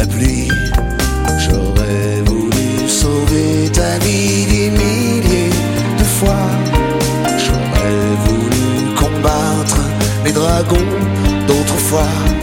la pluie. J'aurais voulu sauver ta vie des milliers de fois. J'aurais voulu combattre les dragons d'autrefois.